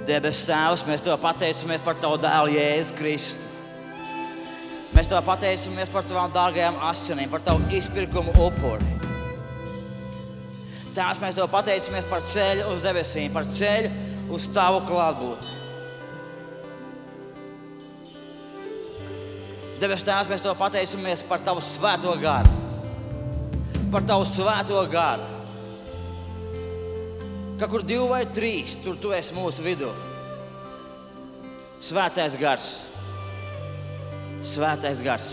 Debes Tēvs, mēs Tev pateicamies par Tavu dēlu Jēzu Kristu. Mēs Tev pateicamies par Tavām dārgajām asinīm, par Tavu izpirkumu upuri. Tēvs, mēs Tev pateicamies par ceļu uz debesīm, par ceļu uz Tavu klātbūtni. Debes Tēvs, mēs Tev pateicamies par Tavu svēto garu. Par Tavu svēto garu. Ka kur 2 vai 3, tur Tu esi mūsu vidū. Svētais gars. Svētais gars.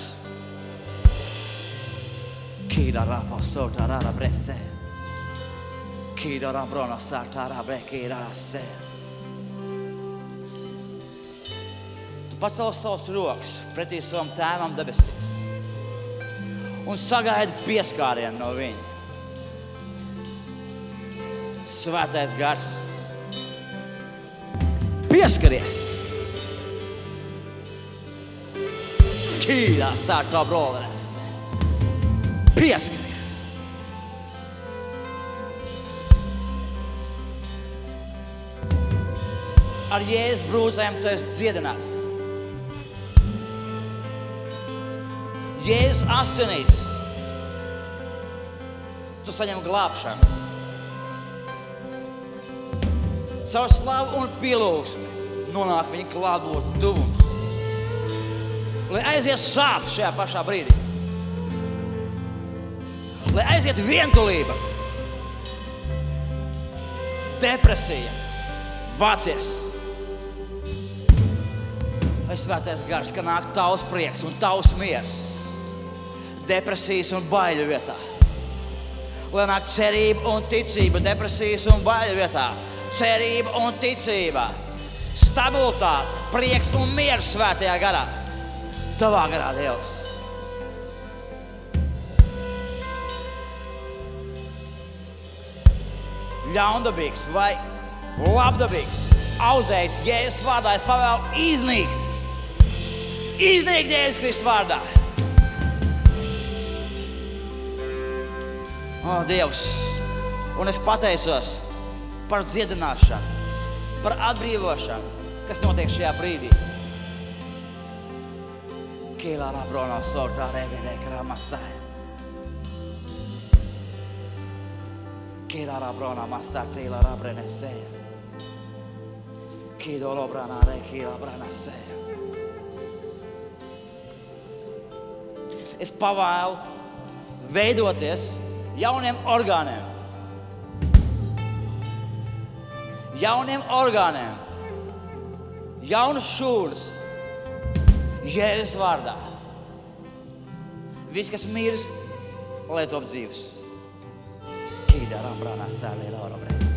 Kīda rāpa sotā rāra bresē. Kīda rābrona sātā rābre kīda rāsē. Tu pacel savus rokas pretī savam Tēvam debesīs un sagaidi pieskārienu no viņa. Svētais gars. Pieskaries. Kīdā sātā broleres. Pieskaries. Ar Jēzus brūzēm tu esi dziedināts. Jēzus asinīs tu saņem glābšanu. Caur slavu un pielūgsmi nonāk viņa klātbūtne tuvums. Lai aiziet sāpes šajā pašā brīdī. Lai aiziet vientulība, depresija, vācies. Lai svētais gars, ka nāk Tavs prieks un Tavs miers depresijas un baiļu vietā. Lai nāk cerība un ticība depresijas un baiļu vietā. Cerība un ticība, stabilitāte, prieks un miers svētajā garā. Tavā garā, Dievs. Ļaundabīgs vai labdabīgs auzējs Jēzus vārdā es pavēlu iznīkt. Iznīkt Jēzus Kristus vārdā. O, Dievs, un es pateicos par dziedināšanu, par atbrīvošanu, kas notiek šajā brīdī. Kīlā rābrona sortā rēbēnē krāmasai. Kīlā rābrona masā tīlā rābrēnē sēja. Kīdo lobrānā rē kīlā brānā sēja. Es pavēlu veidoties jauniem orgāniem. Jauniem orgāniem, jaunas šūnas, Jēzus vārdā. Viss, kas mirs, lai top dzīvs. Kīdā rambrānā sēlī laura brēs.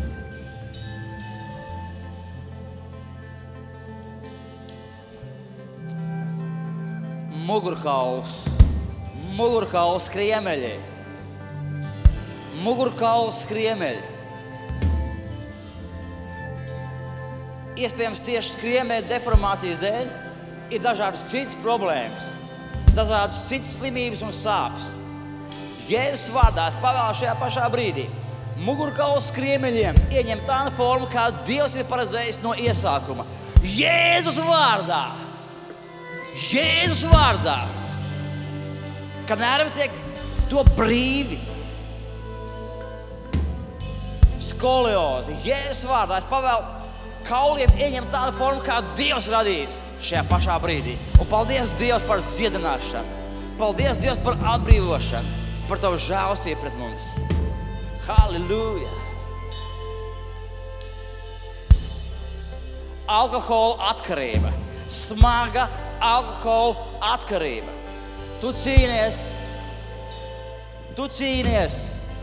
Mugurkauls kriemeļi. Mugurkauls kriemeļi. Iespējams, tieši skriemēļa deformācijas dēļ ir dažādas citas problēmas, dažādas citas slimības un sāpes. Jēzus vārdā es pavēlu šajā pašā brīdī mugurkauls skriemeļiem ieņem tādu formu, kā Dievs ir paredzējis no iesākuma. Jēzus vārdā! Jēzus vārdā! Kad nervi tiek to brīvi. Skoliozi. Jēzus vārdā es pavēlu kauliem ieņem tādu formu, kā Dievs radījis šajā pašā brīdī. Un paldies Dievs par dziedināšanu. Paldies Dievs par atbrīvošanu, par Tavu žēlastību pret mums. Halleluja! Alkohola atkarība. Smaga alkohola atkarība. Tu cīnies.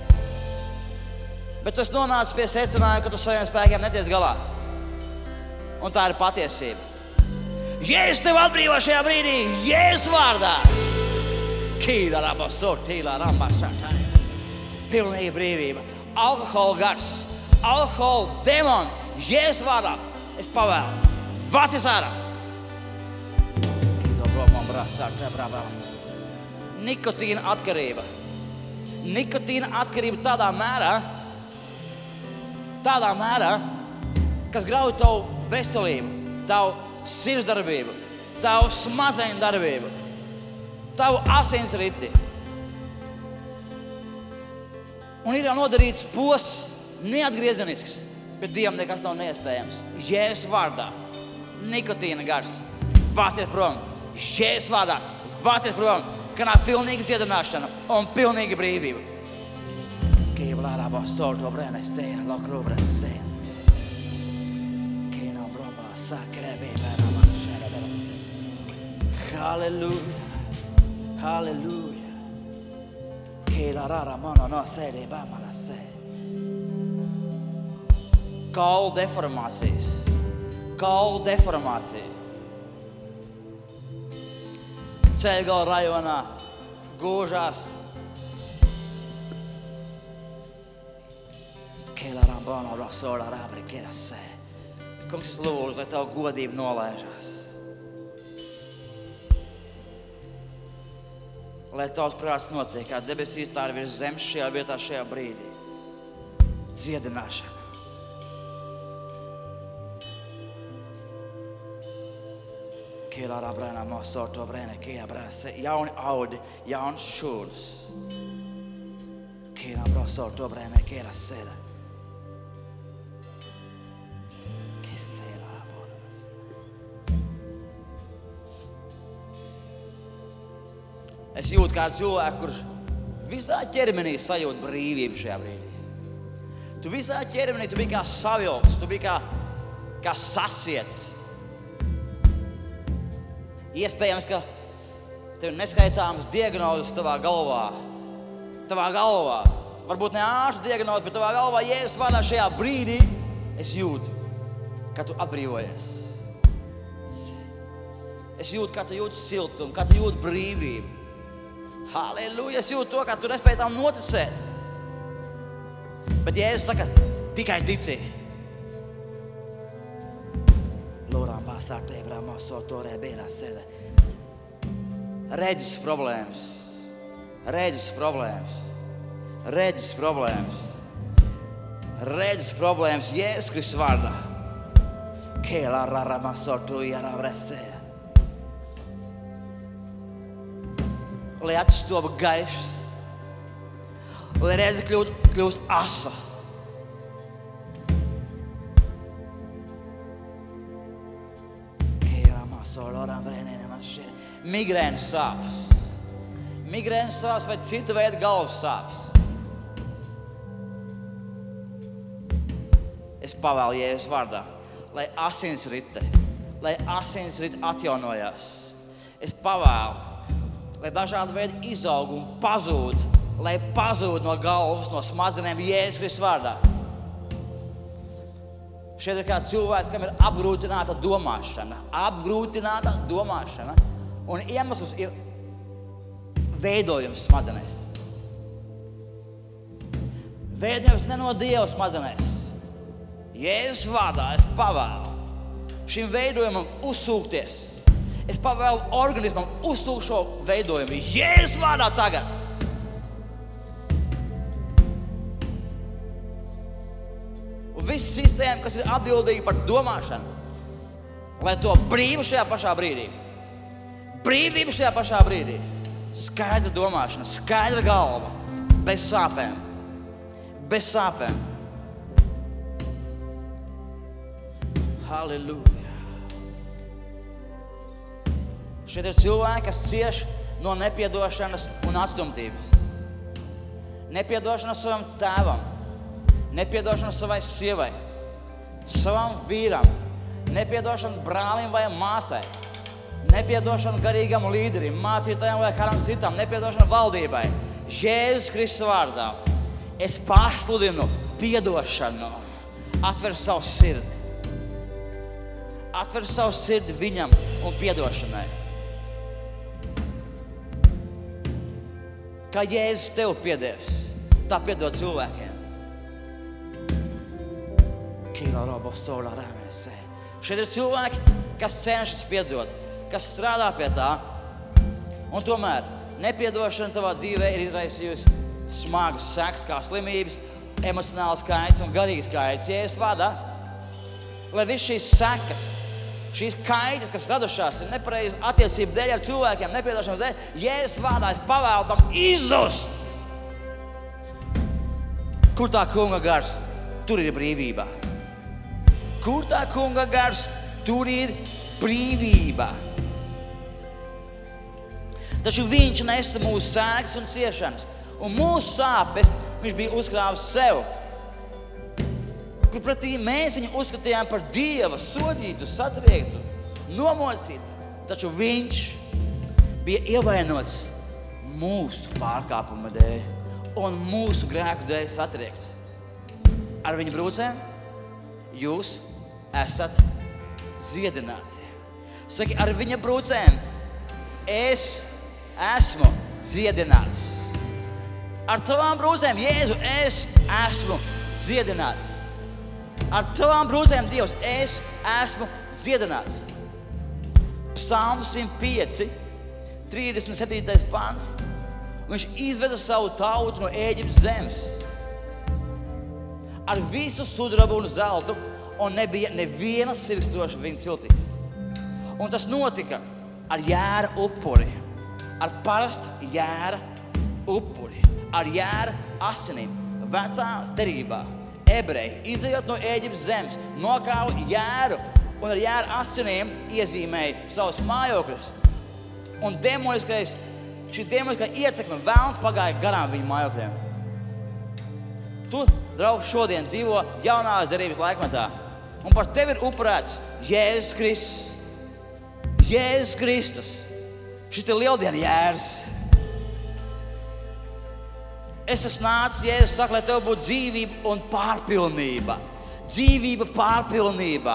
Bet tu esi nonācis pie secinājuma, ka tu saviem spēkiem neties galā. Un tā ir patiesība. Jēzus tev atbrīvo šajā brīdī, Jēzus vārdā. Kīda raba sortīlā ramba šatai. Pilnīga brīvība. Alkohola gars, alkohola demoni, Jēzus vārdā. Es pavēlu, vacis ārā. Kīda bromam brāsāk, te brābā. Nikotīna atkarība. Nikotīna atkarība tādā mērā, kas grauj tavu veselību, tavu sirdsdarbību, tavu smadzeņu darbību, tavu asinsriti. Un ir jau nodarīts posts neatgriezenisks, bet Dievam nekas nav neiespējams. Jēzus vārdā, nikotīna gars, vācies prom. Jēzus vārdā, vācies prom, ka nāk pilnīga dziedināšana un pilnīga brīvība. Kīblārā basorto brēnē sēna, lokrūbrē sēna. Kīnā bromā sākrē bībērā manšērē bērā sēna. Halleluja, halleluja. Kīlārā mano no sēdī bāmana sēna. Kaulu deformācijas. Kaulu deformācija. Ceļgala rajonā gūžās. Kēlārām bāno rasolā rābri kerasē. Kungs, es lūdzu, lai tavu godību nolaižās. Lai tavs prāts notiek, kā debesīs tā ir virs zemes šajā vietā, šajā brīdī. Dziedināšana. Kēlārā brēnā mosoto brēnē, kējā brēsē, jauni audi, jauns šūnas. Kēlā brosoto brēnē, kēlā sēda. Kēsēlā bodas. Es jūtu kādu cilvēku, kurš visā ķermenī sajūt brīvību šajā brīdī. Tu visā ķermenī, tu biji kā savilks, tu biji kā sasiets. Iespējams, ka tev ir neskaitāmas diagnozes tavā galvā. Tavā galvā. Varbūt ne ārstu diagnozes, bet tavā galvā Jēzus vārdā šajā brīdī es jūtu, ka tu atbrīvojies. Es jūtu, ka tu jūti siltumu, ka tu jūti brīvību. Halleluja, es jūtu to, ka tu nespēji tam noticēt. Bet Jēzus saka, tikai tici. Lūrām bāsāk tēbrā mosoto rēbīnā sēdē. Redzis problēmas. Redzis problēmas. Redzis problēmas. Redzis problēmas Jēzus Kristus vārdā. Kēlā rārā mosoto jārā bresē. Lai acis top gaišs. Lai redzi kļūst asa. Migrēnas sāpes. Migrēnas sāpes vai cita veida galvas sāpes. Es pavēlu Jēzus vārdā, lai asinsrite atjaunojās. Es pavēlu, lai dažādi veidi izaugumi pazūd, lai pazūd no galvas, no smadzenēm Jēzus Kristus vārdā. Šeit ir kāds cilvēks, kam ir apgrūtināta domāšana. Apgrūtināta domāšana. Un iemesls ir veidojums smadzenēs. Veidojums ne no Dieva smadzenēs. Jēzus vārdā es pavēlu šim veidojumam uzsūkties. Es pavēlu organismam uzsūkt šo veidojumu. Jēzus vārdā tagad. Viss sistēma, kas ir atbildīga par domāšanu, lai to brīvu šajā pašā brīdī. Brīvība šajā pašā brīdī. Skaidra domāšana, skaidra galva, bez sāpēm. Bez sāpēm. Halleluja. Šeit ir cilvēki, kas cieš no nepiedošanas un atstumtības. Nepiedošana savam tēvam. Nepiedošana savai sievai, savam vīram, nepiedošana brālim vai māsai, nepiedošana garīgam līderim, mācītājam vai kādam citam, nepiedošana valdībai. Jēzus Kristus vārdā es pārsludinu piedošanu. Atver savu sirdi. Atver savu sirdi viņam un piedošanai. Kā Jēzus tev piedies, tā piedod cilvēkiem. Šeit ir cilvēki, kas cenšas piedot, kas strādā pie tā, un tomēr nepiedošana tavā dzīvē ir izraisījusi smagas sekas kā slimības, emocionāls kaits un garīgs kaits. Jēzus vārdā lai viss šīs sekas, šīs kaitas, kas radušās ir nepareizi attiecību dēļ ar cilvēkiem, nepiedošanas dēļ, Jēzus vārdā es pavēlu tam izzust. Kur tā kunga gars, tur ir brīvība. Kur tā kunga gars, tur ir brīvība. Taču viņš nesa mūsu sēgas un ciešanas, un mūsu sāpes viņš bija uzkrāvis sev. Kur pretī mēs viņu uzskatījām par Dieva sodītu, satriektu, nomocītu. Taču viņš bija ievainots mūsu pārkāpuma dēļ un mūsu grēku dēļ satriekts. Ar viņa brūcēm jūs esat dziedināti. Saki, ar viņa brūcēm es esmu dziedināts. Ar tavām brūcēm, Jēzu, es esmu dziedināts. Ar tavām brūcēm, Dievs, es esmu dziedināts. Psalms 105, 37. pants. Viņš izveda savu tautu no Ēģiptes zemes ar visu sudrabu un zeltu, un nebija neviena sirkstoša viņa ciltīs. Un tas notika ar jēra upuri, ar parasta jēra upuri, ar jēra asinīm, vecā derībā. Ebreji, izejot no Ēģiptes zemes, nokāva jēru un ar jēra asinīm iezīmēja savus mājokļus. Un šī demoniskā ietekme vēlns pagāja garām viņu mājokļiem. Tu, draugs, šodien dzīvo jaunās derības laikmetā. Un par tevi ir upurēts Jēzus Kristus. Jēzus Kristus. Šis ir lieldienu jērs. Es esmu nācis, Jēzus saka, lai tev būtu dzīvība un pārpilnība. Dzīvība pārpilnībā.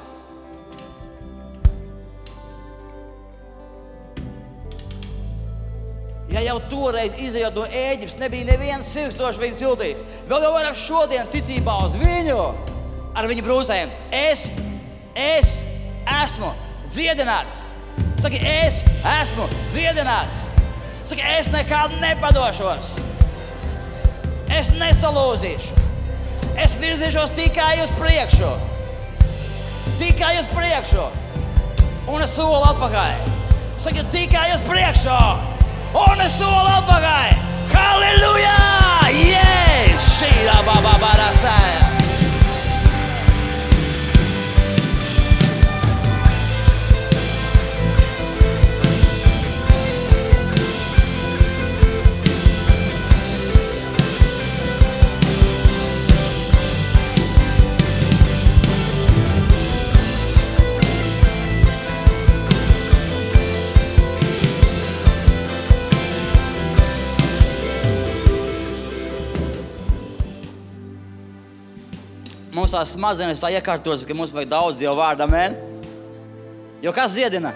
Ja jau toreiz izejot no Ēģiptes, nebija neviens sirkstošs viņa ciltīs, vēl jau vairāk šodien ticībā uz viņu, ar viņa brūcēm, es esmu dziedināts. Saki, es esmu dziedināts. Saki, es nekad nepadošos. Es nesalūzīšu. Es virzīšos tikai uz priekšu. Tikai uz priekšu. Un es solu atpakaļ. Saki, tikai uz priekšu. Un es solu atpakaļ. Halleluja! Yes! Šīrā babā barasāja. Mums tās smadzenes tā iekārtotas, ka mums vajag daudz Dieva vārdu, amen. Jo kas dziedina?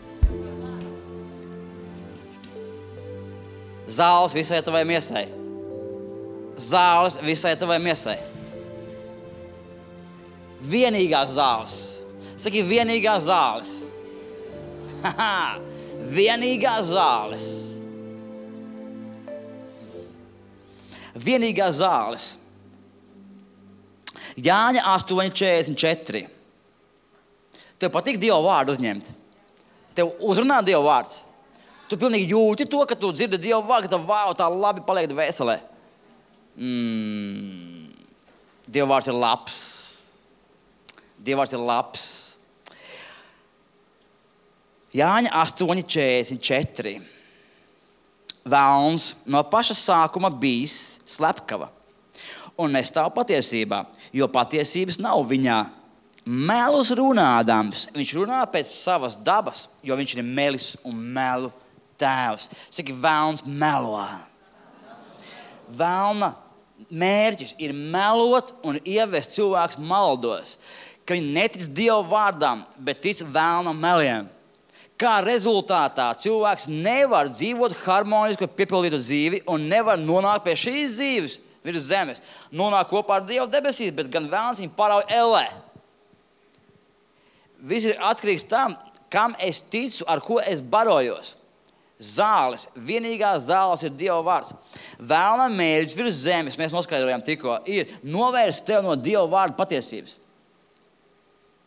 Zāles visai tavai miesai. Zāles visai tavai miesai. Vienīgās zāles. Saki, vienīgās zāles. Vienīgās zāles. Vienīgās zāles. Jāņa 8:44. Tev patīk Dieva vārdu uzņemt. Tev uzrunā Dieva vārds. Tu pilnīgi jūti to, ka tu dzirdi Dieva vārdu, ka tev tā labi paliek dvēselē. Dieva vārds ir labs. Dieva vārds ir labs. Jāņa 8:44. Velns no paša sākuma bijis slepkava un nestāv patiesībā, jo patiesības nav viņā. Melus runādams, viņš runā pēc savas dabas, jo viņš ir melis un melu tēvs. Saki, velns melo. Velna mērķis ir melot un ievest cilvēks maldos, ka viņi netic Dieva vārdām, bet tic velna meliem. Kā rezultātā cilvēks nevar dzīvot harmonisku, piepildītu dzīvi un nevar nonākt pie šīs dzīves virs zemes. Nonāk kopā ar Dievu debesīs, bet gan velns viņu parauj ellē. Viss ir atkarīgs tam, kam es ticu, ar ko es barojos. Zāles, vienīgās zāles ir Dieva vārds. Velna mērķis virs zemes, mēs noskaidrojām tikko, ir novērst tev no Dieva vārda patiesības.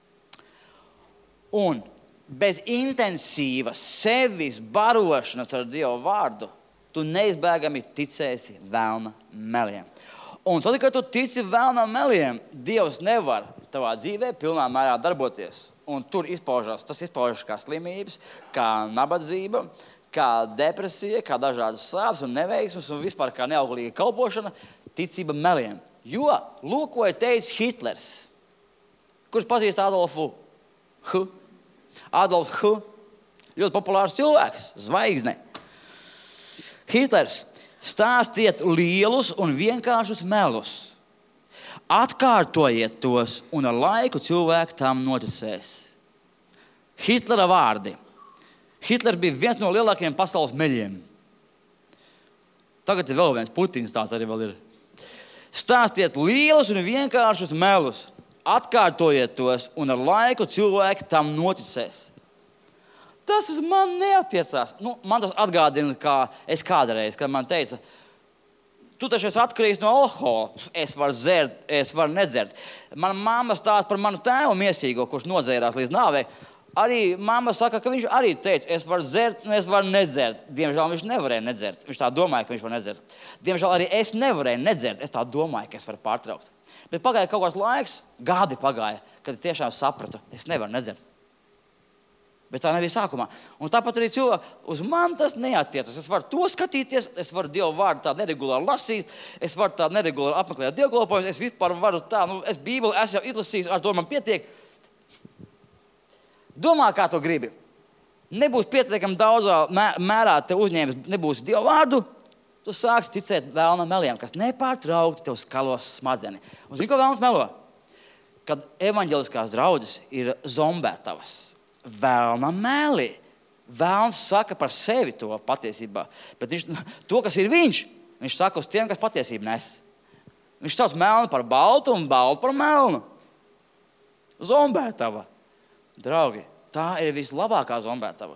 Un bez intensīvas sevis barošanas ar Dievu vārdu, tu neizbēgami ticēsi velna meliem. Un tad, kad tu tici velna meliem, Dievs nevar tavā dzīvē pilnā mērā darboties. Un tur tas izpaužas kā slimības, kā nabadzība, kā depresija, kā dažādas sāpes un neveiksmes un vispār kā neauglīga kalpošana, ticība meliem. Jo, lūk, ko ir teicis Hitlers, kurš pazīst Adolfu H. Adolfs H. Ļoti populārs cilvēks, zvaigzne. Hitlers: stāstiet lielus un vienkāršus melus. Atkārtojiet tos, un ar laiku cilvēki tam noticēs. Hitlera vārdi. Hitlers bija viens no lielākajiem pasaules meļiem. Tagad ir vēl viens Putins, tāds arī vēl ir. Stāstiet lielus un vienkāršus melus. Atkārtojiet tos, un ar laiku cilvēki tam noticēs. Tas uz man neatiecās. Man tas atgādina, kā es kādreiz, kad man teica, tu taču esi atkarīgs no alkohola. Es varu dzert, es varu nedzert. Mana mamma stāsta par manu tēvu miesīgo, kurš nodzērās līdz nāvei. Arī mamma saka, ka viņš arī teica, es varu dzert, es varu nedzert. Diemžēl viņš nevarēja nedzert. Viņš tā domāja, ka viņš var nedzert. Diemžēl arī es nevarēju nedzert. Es tā domāju, ka es varu pārtraukt. Bet pagāja kaut kāds laiks, gadi pagāja, kad es tiešām sapratu, es nevaru nedzert. Bet tā nebija sākumā. Un tāpat arī cilvēki, uz man tas neattiecas. Es varu to skatīties, es varu Dievu vārdu tā neregulāri lasīt, es varu tā neregulāri apmeklēt dievkalpojumus, es vispār varu tā, es Bībeli esmu jau izlasījis, ar to man pietiek. Domā, kā tu gribi. Nebūs pietiekami daudzā mērā te uzņēmis, nebūs Dievu vārdu, tu sāksi ticēt velna meliem, kas nepārtraukti tev skalos smadzeni. Un zini, ko velns melo? Kad evaņģeliskās draudzes ir zombētavas. Velna meli. Velns saka par sevi to patiesībā. Bet to, kas ir viņš saka uz tiem, kas patiesību nes. Viņš sauc melnu par baltu un baltu par melnu. Zombētava. Draugi, tā ir vislabākā zombētava.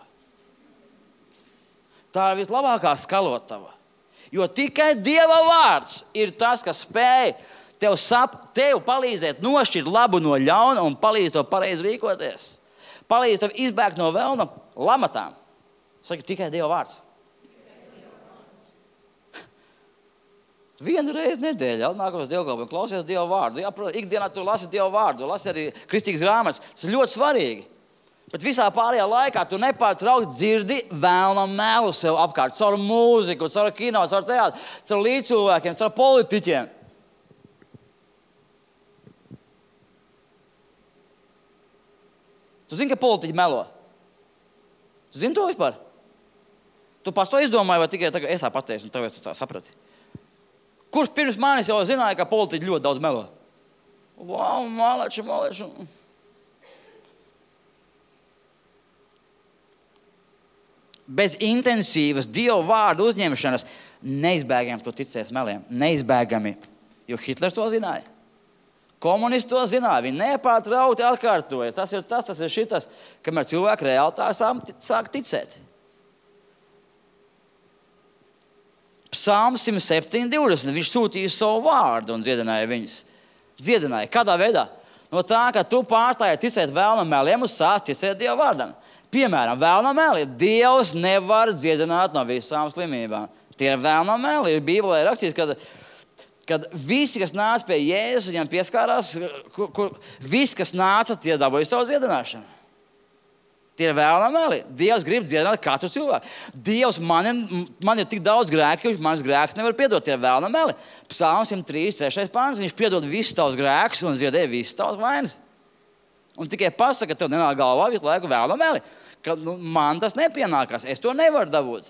Tā ir vislabākā skalotava. Jo tikai Dieva vārds ir tas, kas spēj tev palīdzēt nošķirt labu no ļauna un palīdz tev pareizi rīkoties. Palīdz tev izbēgt no velna lamatām. Saka, tikai Dieva vārds. Vienu reizi nedēļā, nākamais dievkalpojums, klausies Dieva vārdu. Jā, protams, ikdienā tu lasi Dieva vārdu, lasi arī kristīgas grāmatas. Tas ir ļoti svarīgi. Bet visā pārējā laikā tu nepārtraukti dzirdi velna melu sev apkārt. Caur mūziku, caur kino, caur teātru, caur līdzcilvēkiem, caur politiķiem. Tu zini, ka politiķi melo? Tu zini to vispār? Tu pats to izdomāji, vai tikai tagad es pateicu, un tagad tu tā saprati? Kurš pirms manis jau zināja, ka politiķi ļoti daudz melo? Wow, maleči. Bez intensīvas Dievu vārdu uzņemšanas neizbēgami tu ticēs meliem. Neizbēgami, jo Hitlers to zināja. Komunisti to zināja, viņi nepārtraukti atkārtoja. Tas ir šitas, kamēr cilvēki reāli tā sāk ticēt. Psalms 107:20. Viņš sūtīja savu vārdu un dziedināja viņus. Dziedināja. Kādā veidā? No tā, ka tu pārstāji ticēt velna meliem un sāc ticēt Dieva vārdam. Piemēram, velna meli. Dievs nevar dziedināt no visām slimībām. Tie ir velna meli. Ir Bībelē rakstīts, kad visi, kas nāca pie Jēzus, viņam pieskārās, visi, kas nāca, tie dabūja savu dziedināšanu. Tie ir velna meli. Dievs grib dziedināt katru cilvēku. Dievs man ir tik daudz grēku, ka manas grēkus nevar piedot. Tie ir velna meli. Psalms 103:3. pāns. Viņš piedod visus tavus grēkus un ziedē visus tavus vainas. Un tikai pasaka, ka tev nenāk galvā visu laiku velna meli. Ka man tas nepienākās. Es to nevaru dabūt.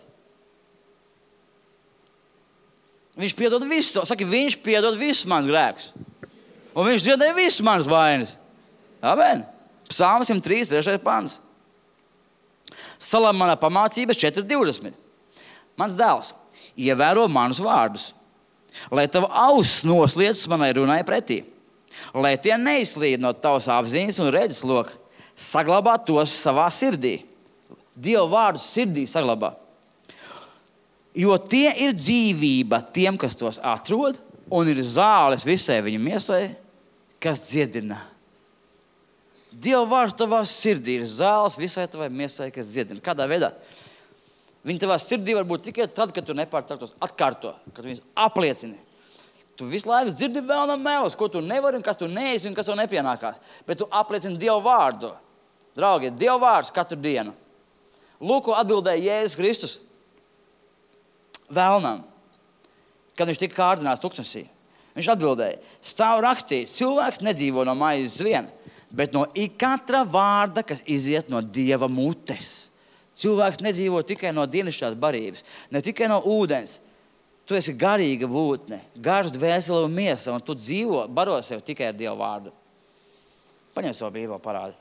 Viņš piedod visus. Saka, viņš piedod visus manas grēkus. Un viņš ziedē visus manas vainas. Amen. Psalms 103:3. pāns. Salamana pamācības 4:20. Mans dēls, ievēro manus vārdus, lai tava auss nosliecas manai runai pretī, lai tie neizslīd no tavas apziņas un redzes loka, saglabā tos savā sirdī. Dieva vārdus sirdī saglabā. Jo tie ir dzīvība tiem, kas tos atrod, un ir zāles visai viņa miesai, kas dziedina. Dieva vārds tavā sirdī ir zāles visai tavai miesai, kas dziedina. Kādā veidā? Viņi tavā sirdī var būt tikai tad, kad tu nepārtrauktos atkārto, kad viņus apliecini. Tu visu laiku dzirdi vēlna mēlus, ko tu nevari un kas tu neesi un kas tu nepienākās. Bet tu apliecini Dieva vārdu. Draugi, Dieva vārds katru dienu. Lūk, ko atbildēja Jēzus Kristus vēlnam, kad viņš tika kārdināts tuksnesī. Viņš atbildēja, stāv rakstīts, cilvēks nedzīvo no maizes vien, bet no katra vārda, kas iziet no Dieva mutes. Cilvēks nedzīvo tikai no dienasčās barības, ne tikai no ūdens. Tu esi garīga būtne, gars, dvēsele un miesa, un tu dzīvo, baro sev tikai ar Dieva vārdu. Paņem savu Bībeli, parādi.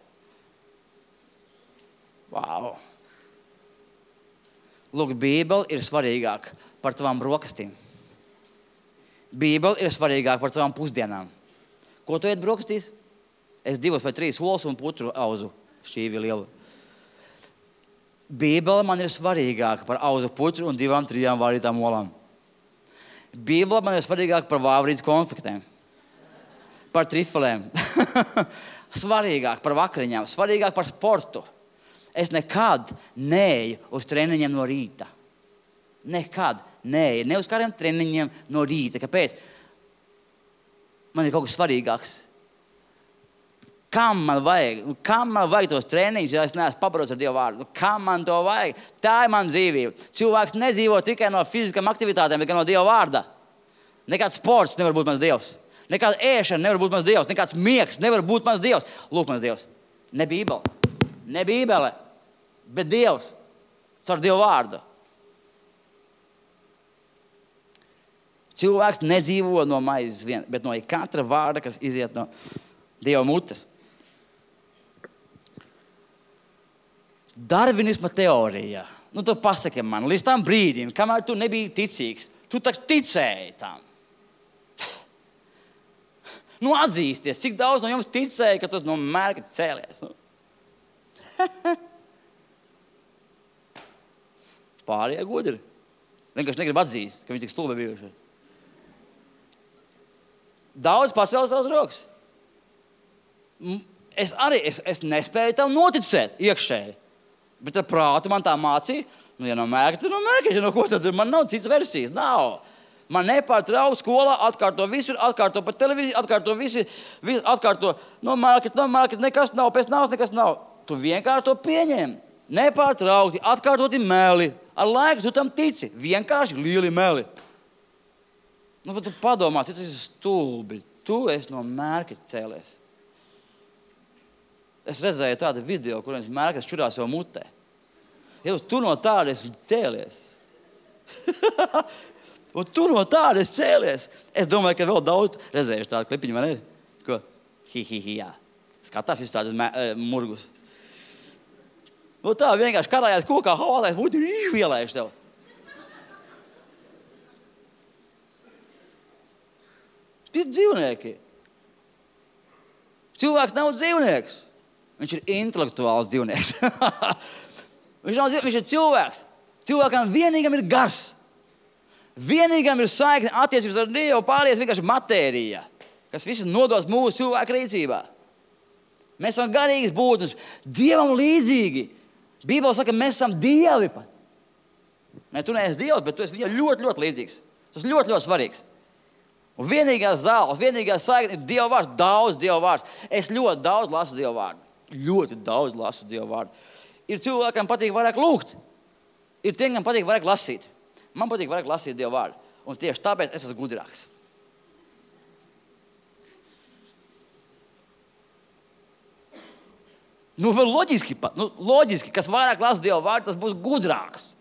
Wow! Lūk, Bībele ir svarīgāka par tavām brokastīm. Bībele ir svarīgāka par tavām pusdienām. Ko tu ēd brokastīs? Es 2 vai 3 olas un putru auzu šķīvi lielu. Bībele man ir svarīgāka par auzu putru un 2, 3 vārītām olām. Bībele man ir svarīgāka par vāvrītes konfektēm, par trifelēm, svarīgāk par vakariņām, svarīgāk par sportu. Es nekad neeju uz treniņiem no rīta. Nekad neeju. Ne uz kādiem treniņiem no rīta. Kāpēc? Man ir kaut kas svarīgāks. Kam man vajag tos treniņus, ja es neesmu pabarots ar Dieva vārdu? Kam man to vajag? Tā ir mana dzīvība. Cilvēks nedzīvo tikai no fiziskām aktivitātēm, bet no Dieva vārda. Nekāds sports nevar būt mans Dievs. Nekāda ēšana nevar būt mans Dievs. Nekāds miegs nevar būt mans Dievs. Lūk, mans Dievs. Ne Bībele. Ne Bībele, bet Dievs. Caur Dieva vārdu. Cilvēks nedzīvo no maizes vien, bet no katra vārda, kas iziet no Dieva mutes. Darvinisma teorija. Nu, tu pasaki man, līdz tam brīdim, kamēr tu nebija ticīgs, tu taču ticēji tam. Nu, atzīsties, cik daudz no jums ticēja, ka tas no mērķa cēlies. Pārējie gudri. Vienkārši negrib atzīst, ka viņi tik stulbi bijuši. Daudz pacēl savas rokas. Es nespēju tam noticēt iekšēji. Bet ar prātu man tā mācīja, nu, ja no mērķa, tad no mērķa, ja no ko, tad man nav cits versijas. Nav. Man nepārtrauc skolā, atkārto visur, atkārto pa televīziju, atkārto visu, atkārto no mērķa, nekas nav, pēc nāves nekas nav. Tu vienkārši to pieņem. Nepārtraukti, atkārtoti meli. Ar laiku tu tam tici. Vienkārši lieli meli. Nu, bet tu padomās, ja tas ir stulbi. Tu esi no mērķa cēlies. Es redzēju tādu video, kur viens mērķis čurās jau mutē. Ja tu no tāda esi cēlies. Un tu no tāda esi cēlies. Es domāju, ka vēl daudz redzējuši tādu klipiņu, vai ne? Ko? Jā. Skatās visu tādas murgus. Nu tā vienkārši karājās kokā, havalēs, būtu ielējuši tev. Tie ir dzīvnieki. Cilvēks nav dzīvnieks. Viņš ir intelektuāls dzīvnieks. Viņš ir cilvēks. Cilvēkam vienīgam ir gars. Vienīgam ir saikne attiecības ar Dievu, pārējais vienkārši matērija, kas viss nodos mūsu cilvēku rīcībā. Mēs esam garīgas būtnes, Dievam līdzīgi. Bībele saka, mēs esam dievi pat. Ne, tu neesi dievs, bet tu esi viņam ļoti, ļoti līdzīgs. Tas ļoti, ļoti svarīgs. Un vienīgās zāles, vienīgās saikne ir Dieva vārds, daudz Dieva vārds. Es ļoti daudz lasu Dieva vārdu. Ļoti daudz lasu Dieva vārdu. Ir cilvēkam patīk vairāk lūgt. Ir tiem, kam patīk vairāk lasīt. Man patīk vairāk lasīt Dieva vārdu. Un tieši tāpēc es esmu gudrāks. Nu, loģiski, kas vairāk lasa Dieva vārdu, tas būs gudrāks.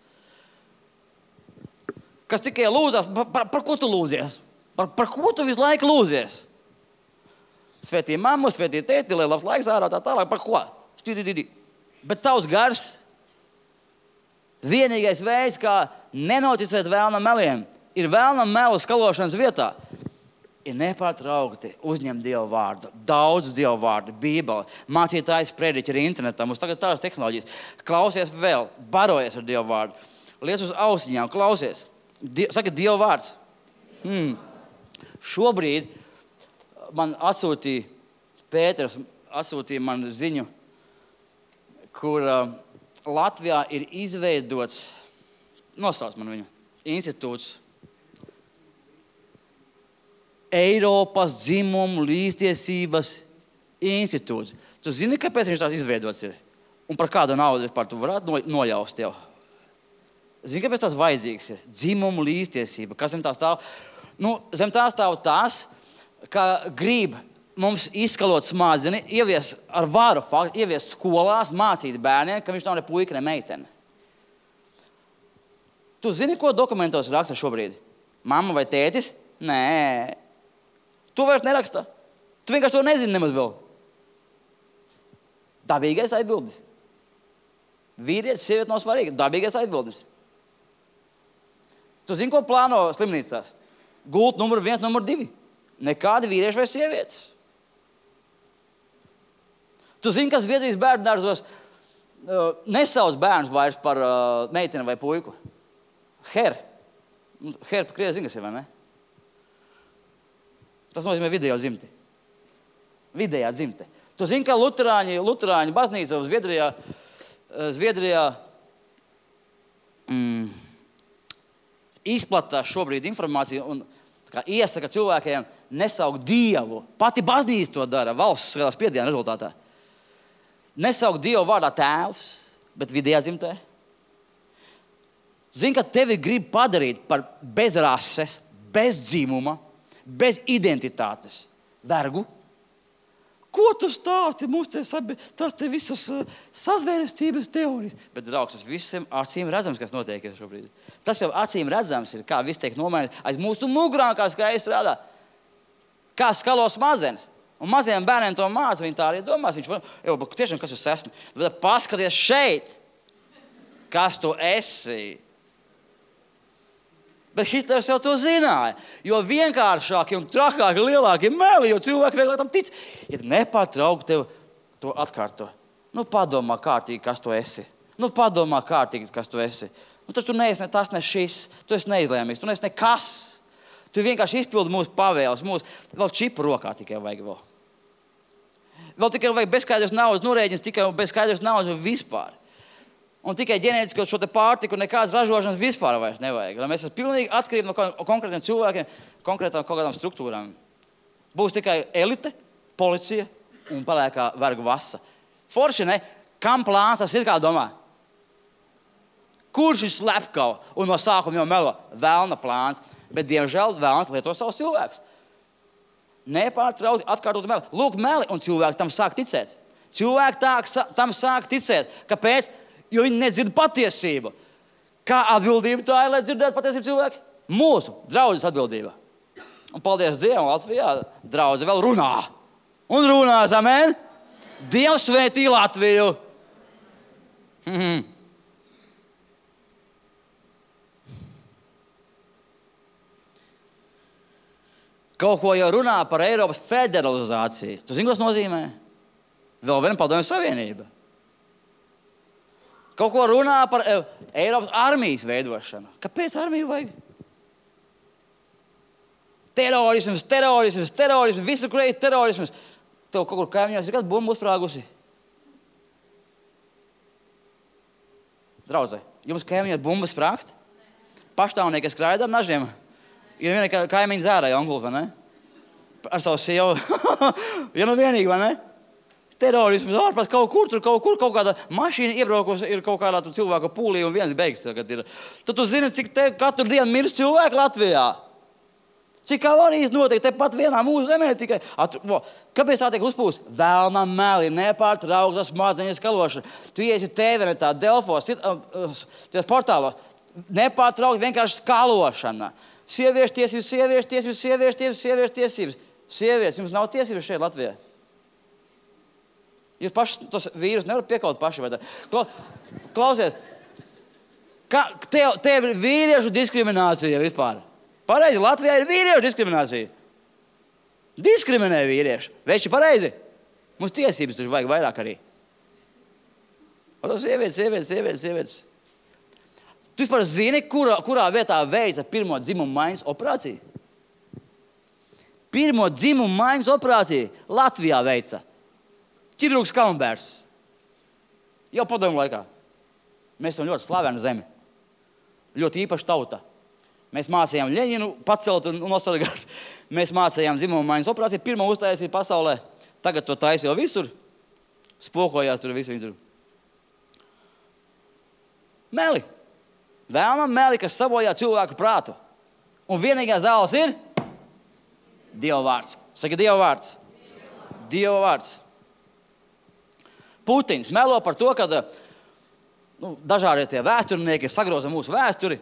Kas tikai lūdzās, par ko tu lūdzies? Par ko tu visu laiku lūdzies? Svētī mammu, svētī tēti, lai labs laiks ārā, tā tālāk, par ko? Bet tavs gars, vienīgais veids, kā nenoticēt vēlna meliem, ir vēlna melu skalošanas vietā, ir nepārtraukti uzņemt Dieva vārdu. Daudz Dieva vārdu, Bībele, mācītājs prediķi arī internetā. Mums tagad tādas tehnoloģijas. Klausies vēl, barojies ar Dieva vārdu. Liec uz ausiņām, klausies. Saka Dieva vārds. Šobrīd man atsūtīja Pēters atsūtīja man ziņu, kur Latvijā ir izveidots, nosauc man viņu, institūts, Eiropas dzimumu līdztiesības institūts. Tu zini, kāpēc viņš tāds izveidots ir? Un par kādu naudu vispār tu varētu nojaust jau? Zini, kāpēc tāds vajadzīgs ir? Dzimumu līdztiesība. Kas zem tā stāv? Zem tā stāv tās, ka grib mums izskalot smadzeni, ievies ar varu faktu, ievies skolās, mācīt bērniem, ka viņš nav ne puika, ne meitene. Tu zini, ko dokumentos raksta šobrīd? Mamma vai tētis? Nē. Tu vairs neraksta. Tu vienkārši to nezini nemaz vēl. Dabīgais atbildes. Vīrietis, sieviete nav svarīga. Dabīgais atbildes. Tu zini, ko plāno slimnīcās? Gultu numuru 1, numuru 2. Nekādi vīrieši vai sievietes. Tu zini, kas Zviedrijas bērnudārzos nesauc bērns vairs par meiteni vai puiku? Her pa krievi zini, kas ir, vai ne? Tas nozīmē vidējo dzimti. Vidējā dzimte. Tu zini, ka luterāņu baznīca Zviedrijā izplatās šobrīd informāciju un iesaka cilvēkiem nesaukt Dievu. Pati baznīca to dara, valsts skatās spiediena rezultātā. Nesaukt Dievu vārdā tēvs, bet vidējā dzimtē. Zini, ka tevi grib padarīt par bez rases, bez dzimuma, bez identitātes vergu. Ko tu stāsti? Mums tas te visas sazvērestības teorijas. Bet, draugs, tas visiem acīm redzams, kas notiek šobrīd. Tas jau acīm redzams ir, kā viss tiek nomainīts. Aiz mūsu mugurām, kā skaisti strādā. Kā skalo smadzenes. Un maziem bērniem to māca, viņi tā arī domās. Viņš var, tiešām, kas es esmu? Bet paskaties šeit, kas tu esi. Bet Hitlers jau to zināja, jo vienkāršāki un trakāki, lielāki meli, jo cilvēki vieglāk tam tic. Ja nepārtraukti tev to atkārto. Padomā kārtīgi, kas tu esi. Padomā kārtīgi, kas tu esi. Taču tu neesi ne tas, ne šis. Tu esi neizlēmīgs, tu neesi nekas. Tu vienkārši izpildi mūsu pavēles, vēl čipu rokā tikai vajag vēl. Vēl tikai vajag bezskaidrs naudas norēģins, tikai bezskaidrs naudas vispār. Un tikai ģenētisko šo te pārtiku nekādas ražošanas vispār vairs nevajag. Mēs esam pilnīgi atkarīgi no konkrētiem cilvēkiem, konkrētām kaut kādām struktūrām. Būs tikai elite, policija un pelēkā vergu vasa. Forši, ne? Kam plāns tas ir, kā domā? Kurš ir slepkava un no sākuma jau melo? Velna plāns. Bet, diemžēl, velns lieto savus cilvēkus. Nepārtraukti atkārtot meli. Lūk, meli, un cilvēki tam sāk ticēt. Cilvēki tam sāk ticēt. Kāpēc? Jo viņi nedzird patiesību. Kā atbildība tā ir, lai dzirdētu patiesību cilvēki? Mūsu draudzes atbildība. Un paldies Dievam, Latvijā draudze vēl runā. Un runās, amen? Dievs svētī Latviju. Kaut ko jau runā par Eiropas federalizāciju. Tu zini, ko tas nozīmē? Vēl viena padomju savienība. Kaut ko runā par Eiropas armijas veidošanu. Kāpēc armiju vajag? Terorisms, visur, kur ir terorisms. Tev kaut kur kaimiņos ir kāda bumba uzsprāgusi. Draudzē, jums kaimiņos bumba sprāgst? Paštāvnieki skraida ar nažiem. Ir viena kaimiņa zērāja onkulis, vai ne? Ar savu sievu. Ja vienīgi, vai ne? Terorisms ārpēc kaut kur kaut kāda mašīna iebraukusi ir kaut kādā cilvēku pūlī un viens beigas. Tad tu zini, cik te katru dienu mirst cilvēki Latvijā. Cik avārijas notiek tepat vienā mūsu zemē tikai. Kāpēc tā tiek uzpūst? Velna meli, nepārtraukta smadzeņu skalošana. Tu iesi TV-netā, Delfos, ties portālos. Nepārtraukta vienkārši skalošana. Sieviešu tiesības. Sievietes, jums nav tiesības šeit Latvijā. Jūs paši tos vīrus nevarat piekaut paši. Klausiet, tev ir vīriešu diskriminācija vispār. Pareizi, Latvijā ir vīriešu diskriminācija. Diskriminē vīrieši. Veči pareizi. Mums tiesības taču vajag vairāk arī. Sievietes. Tu vispār zini, kurā vietā veica pirmo dzimumu maiņas operāciju? Pirmo dzimumu maiņas operāciju Latvijā veica. Ķirurgs Kalnbērs. Jau padomju laikā. Mēs esam ļoti slavena zeme. Ļoti īpaša tauta. Mēs mācījām Ļeņinu pacelt un nosargāt. Mēs mācījām dzimumu maiņas operāciju. Pirmā uztaisīja pasaulē. Tagad to taisa jau visur. Spokojās tur visu viņu. Meli. Vēlnam meli, kas sabojā cilvēku prātu. Un vienīgā zāles ir Dieva vārds. Saka Dieva vārds. Dieva vārds. Putins melo par to, ka dažādi tie vēsturnieki sagroza mūsu vēsturi,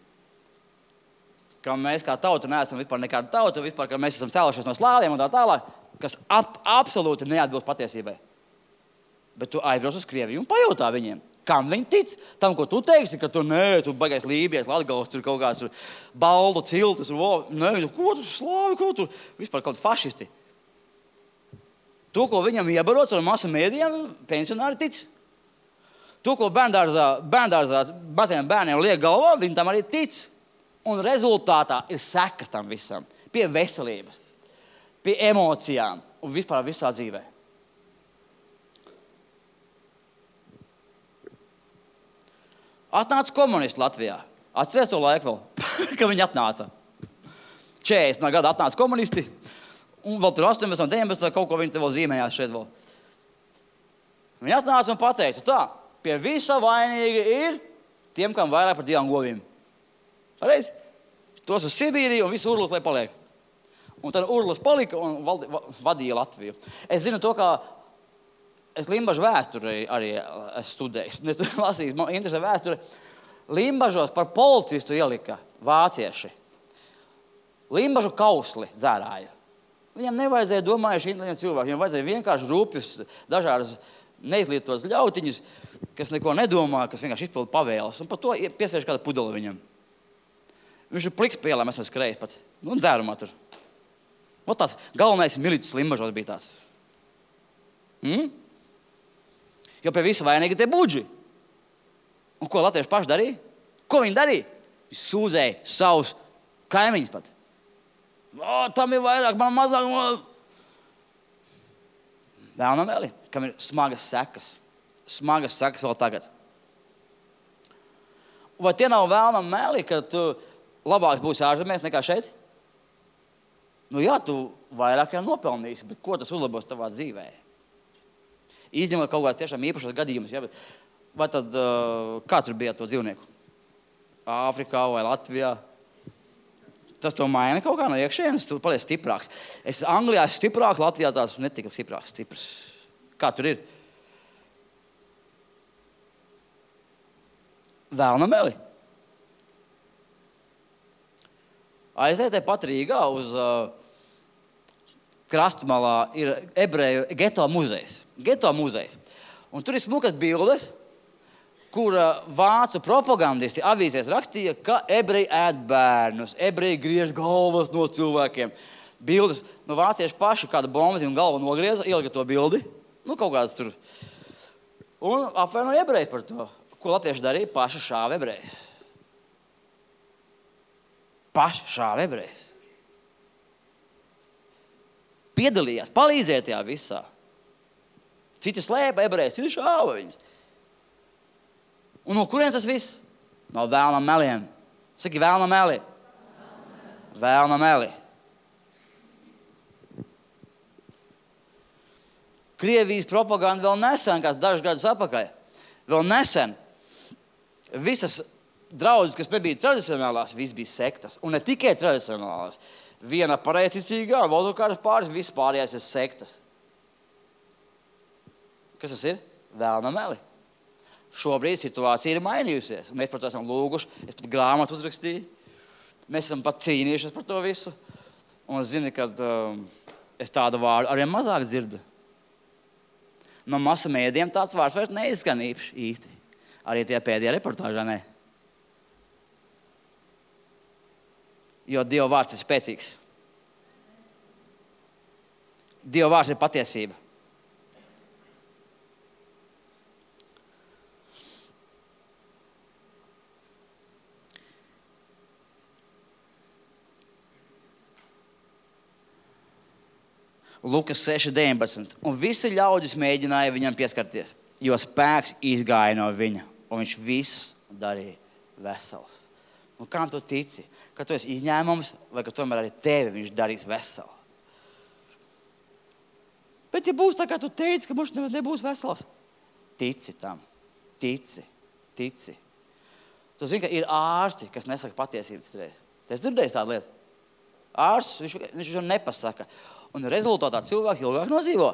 ka mēs kā tauta neesam vispār nekāda tauta, vispār, ka mēs esam cēlušies no slāviem un tā tālāk, kas absolūti neatbilst patiesībai. Bet tu aizbrauc uz Krieviju un pajautā viņiem, kam viņi tic? Tam, ko tu teiksi, ka tu baigais Lībijas, Latgales, tur kaut kāds baldu ciltus, ko tu slāvi, ko tu vispār kaut fašisti. To, ko viņam iebarots ar masu mēdījiem, pensionāri tic. To, ko bērndārzā maziem bērniem liek galvā, viņi tam arī tic. Un rezultātā ir sekas tam visam. Pie veselības, pie emocijām un vispār visā dzīvē. Atnāca komunisti Latvijā. Atceries to laiku vēl, ka viņi atnāca. 40 gadu atnāca komunisti. Un vēl tur 18, 19, kaut ko viņi te vēl zīmējās šeit vēl. Viņi atnāca un pateica tā, pie visa vainīgi ir tiem, kam vairāk par 2 govīm. Pareizi? Tos uz Sibīriju un visu Urlas, lai paliek. Un tad Urlas palika un vadīja Latviju. Es zinu to, ka es Limbažu vēsturi arī studēju. Es lasīju, man interesē vēsture. Limbažos par policistu ielika vācieši. Limbažu kausli dzērāja. Viņam nevajadzēja domājuši inteliģenti cilvēki. Viņam vajadzēja vienkārši rūpjus, dažādas neizlietotas ļautiņus, kas neko nedomā, kas vienkārši izpilda pavēles. Un par to piesviež kāda pudela viņam. Viņš ir pliks pielē, mēs esam skrējis pat. Un dzērumā tur. Ot tāds galvenais militus Limbažos bija tāds. Jo pie visu vainīgi tie budži. Un ko latvieši paši darīja? Ko viņi darīja? Viņi sūdzēja savus kaimiņus pat. Tam ir vairāk, man mazāk. Vēlnam vēli, kam ir smagas sekas. Smagas sekas vēl tagad. Vai tie nav vēlnam mēli, ka tu labāks būsi ārzemēs nekā šeit? Nu jā, tu vairāk jau nopelnīsi, bet ko tas uzlabos tavā dzīvē? Izņemot kaut kāds tiešām īpašos gadījumus. Ja? Vai tad, kā tur bija to dzīvnieku? Āfrikā vai Latvijā? Tas to maina kaut kā no iekšienes, tu paliec stiprāks. Es Anglijā esmu stiprāks, Latvijā tās netika stiprāks. Kā tur ir? Vēlnam meli. Aiziet pat Rīgā uz krastmalā ir ebreju geto muzejs. Geto muzejs. Un tur ir smukas bildes, kur vācu propagandisti avīzēs rakstīja, ka ebreji ēd bērnus, ebreji griež galvas no cilvēkiem. Bildes, vācieši paši kādu bombu un galvu nogrieza, ielika to bildi, kaut kāds tur. Un apvainoja ebrejus par to. Ko latvieši darīja? Paši šāva ebrejus. Paši šāva ebrejus. Piedalījās, palīdzēja tajā visā. Citi slēpa ebrejus, citi šāva viņus. Un no kurienes tas viss? No vēlna meliem. Saki, vēlna meli. Vēlna meli. Krievijas propaganda vēl nesen, kāds dažus gadus atpakaļ, vēl nesen visas draudzes, kas nebija tradicionālās, viss bija sektas. Un ne tikai tradicionālās. Viena pareizticīgā, vēl kādas pāris, viss pārējās ir sektas. Kas tas ir? Vēlna meli. Šobrīd situācija ir mainījusies. Mēs par to esam lūguši. Es pat grāmatu uzrakstīju. Mēs esam pat cīnījušies par to visu. Un zini, ka es tādu vārdu arvien mazāk dzirdu. No masu mēdiem tāds vārds vairs neizskan īsti. Arī tie pēdējā reportāžā ne. Jo Dieva vārds ir spēcīgs. Dieva vārds ir patiesība. Lukas 6:19. Un visi ļaudis mēģināja viņam pieskarties, jo spēks izgāja no viņa, un viņš visus darīja vesels. Nu, kā tu tici? Ka tu esi izņēmums, vai ka tomēr arī tevi viņš darīs veselu? Bet ja būs tā, kā tu teici, ka mums nebūs vesels, tici tam. Tici. Tu zini, ka ir ārsti, kas nesaka patiesības reiz. Tu esi dzirdējis tādu lietu? Ārsts, viņš jau nepasaka. Un rezultātā cilvēks ilgāk nodzīvo.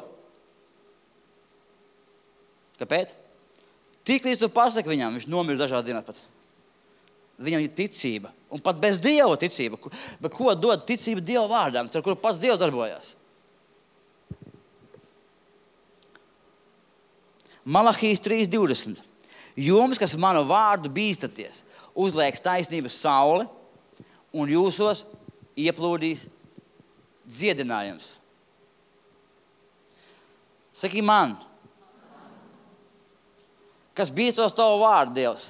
Kāpēc? Tik līdz tu pasaki viņam, viņš nomir dažādi dienas pat. Viņam ir ticība. Un pat bez Dieva ticība. Bet ko dod ticība Dieva vārdām, ar kuru pats Dievs darbojās? Malahijas 3:20. Jums, kas manu vārdu bīstaties, uzlieks taisnības saule un jūsos ieplūdīs dziedinājums. Saki man, kas bīstos tavu vārdu, Dievs,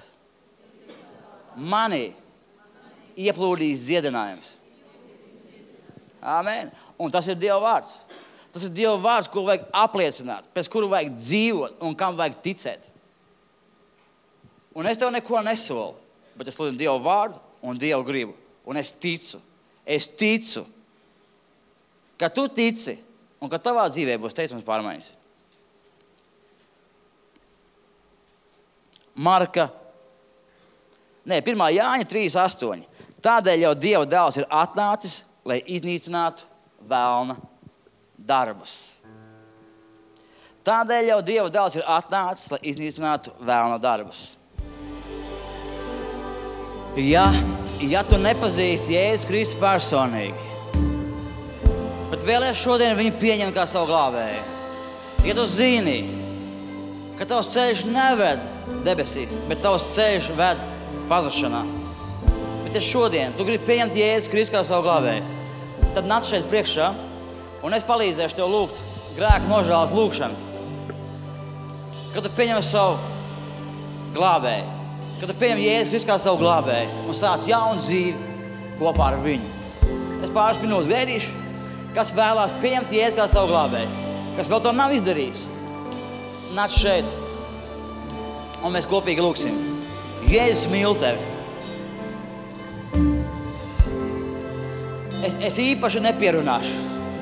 manī ieplūdīs dziedinājums. Amen. Un tas ir Dieva vārds. Tas ir Dieva vārds, ko vajag apliecināt, pēc kuru vajag dzīvot un kam vajag ticēt. Un es tev neko nesolu, bet es sludinu Dieva vārdu un Dieva gribu. Un es ticu, ka tu tici un ka tavā dzīvē būs teicams pārmaiņas. Pirmā Jāņa 3:8. Tādēļ jau Dieva dēls ir atnācis, lai iznīcinātu velna darbus. Tādēļ jau Dieva dēls ir atnācis, lai iznīcinātu velna darbus. Ja tu nepazīsti Jēzus Kristu personīgi, bet vēlies šodien viņu pieņemt kā savu glābēju, ja tu zini, ka tavs ceļš neved debesīs, bet tavs ceļš ved pazušanā, bet ja šodien tu gribi pieņemt Jēzus Kristu kā savu glābēju, tad nāc šeit priekšā, un es palīdzēšu tev lūgt grēku nožēlas lūgšanu, kad tu pieņem savu glābēju. Kad tu pieņem Jēzus Kristu kā savu glābēju un sāc jaunu dzīvi kopā ar viņu. Es pāris minūtes gaidīšu, kas vēlās pieņemt Jēzu kā savu glābēju, kas vēl to nav izdarījis. Nāc šeit, un mēs kopīgi lūksim. Jēzus mīl tevi. Es īpaši nepierunāšu.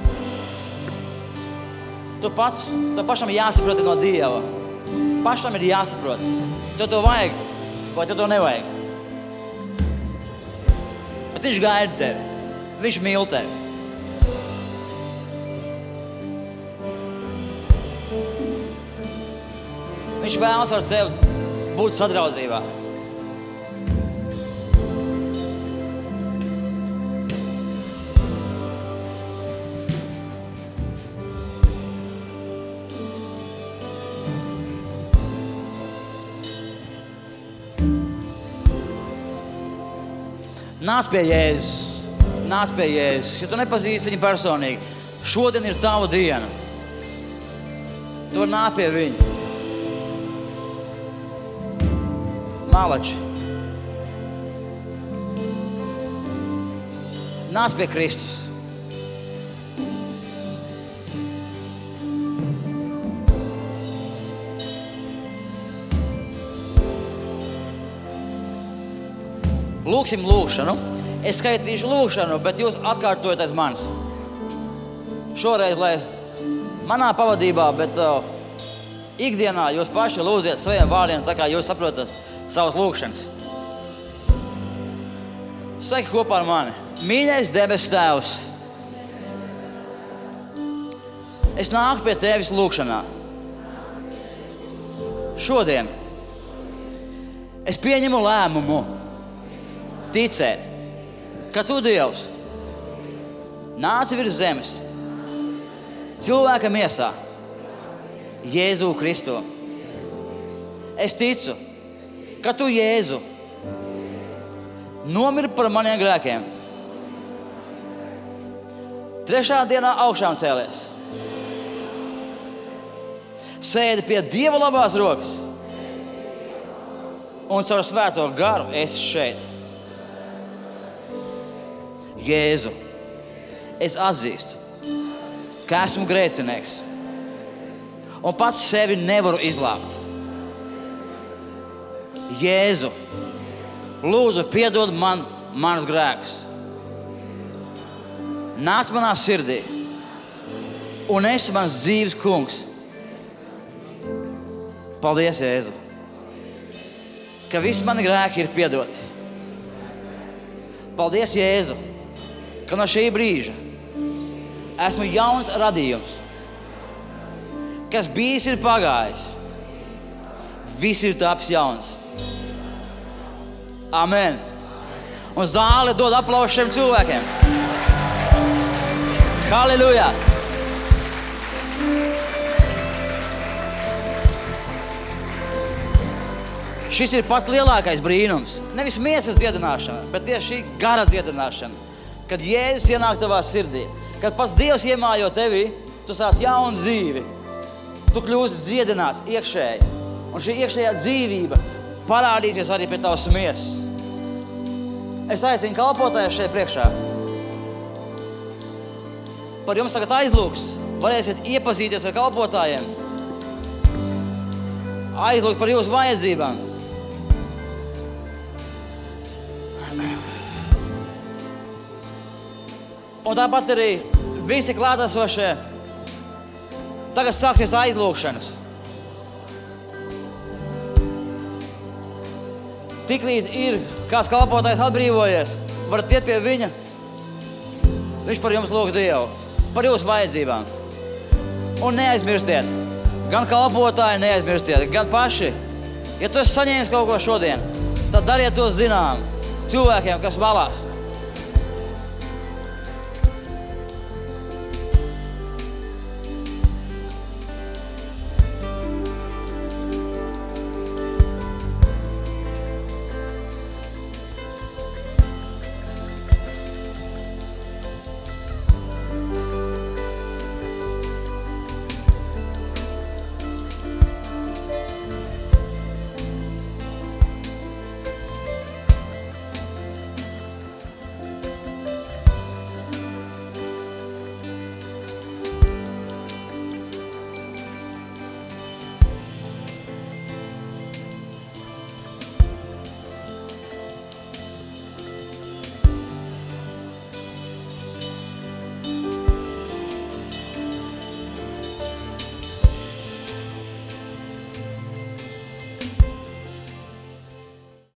Tev pašam jāsaprot no Dieva. Pašam ir jāsaprot. Tev to vajag. Vai tev to nevajag? Bet viņš gaida tevi. Viņš mīl tevi. Viņš vēlas ar tevi būt sadraudzībā. Nāc pie Jēzus. Nāc pie Jēzus. Ja tu nepazīsti viņu personīgi, šodien ir tava diena. Tu vari nākt pie viņa. Malači. Nāc pie Kristus. Lūksim lūkšanu. Es skaitīšu lūkšanu, bet jūs atkārtojat aiz manis. Šoreiz, lai manā pavadībā, bet ikdienā jūs paši lūdziet saviem vārdiem, tā kā jūs saprotat savas lūkšanas. Saki kopā ar mani. Mīļais debes Tēvs, es nāku pie Tevis lūkšanā. Šodien es pieņemu lēmumu ticēt, ka Tu, Dievs, nāci virs zemes, cilvēka miesā, Jēzu Kristu. Es ticu, ka Tu, Jēzu, nomiri par maniem grēkiem. 3. dienā augšām cēlies. Sēdi pie Dieva labās rokas. Un caur svēto garu esi šeit. Jēzu, es atzīstu, ka esmu grēcinieks un pats sevi nevaru izglābt. Jēzu, lūdzu, piedod man manas grēkus. Nāc manā sirdī un esi mans dzīves kungs. Paldies, Jēzu, ka visi mani grēki ir piedoti. Paldies, Jēzu, ka no šī brīža esmu jauns radījums, kas bijis ir pagājis. Viss ir tapis jauns. Amen. Un zāle dod aplausu šiem cilvēkiem. Halleluja! Šis ir pats lielākais brīnums. Nevis miesas dziedināšana, bet tieši šī gara dziedināšana. Kad Jēzus ienāk tavā sirdī, kad pats Dievs iemājo tevi, tu sāc jaunu dzīvi. Tu kļūsi dziedināts iekšēji. Un šī iekšējā dzīvība parādīsies arī pie tavas miesas. Es aicinu kalpotājus šeit priekšā. Par jums tagad aizlūgs. Varēsiet iepazīties ar kalpotājiem. Aizlūgt par jūsu vajadzībām. Un tāpat arī visi klātesošie. Tagad sāksies aizlūgšanas. Tiklīdz ir kāds kalpotājs atbrīvojies, varat iet pie viņa. Viņš par jums lūgs Dievu, par jūsu vajadzībām. Un neaizmirstiet, gan kalpotāji neaizmirstiet, gan paši. Ja tu esi saņēmis kaut ko šodien, tad dariet to zinām cilvēkiem, kas valās.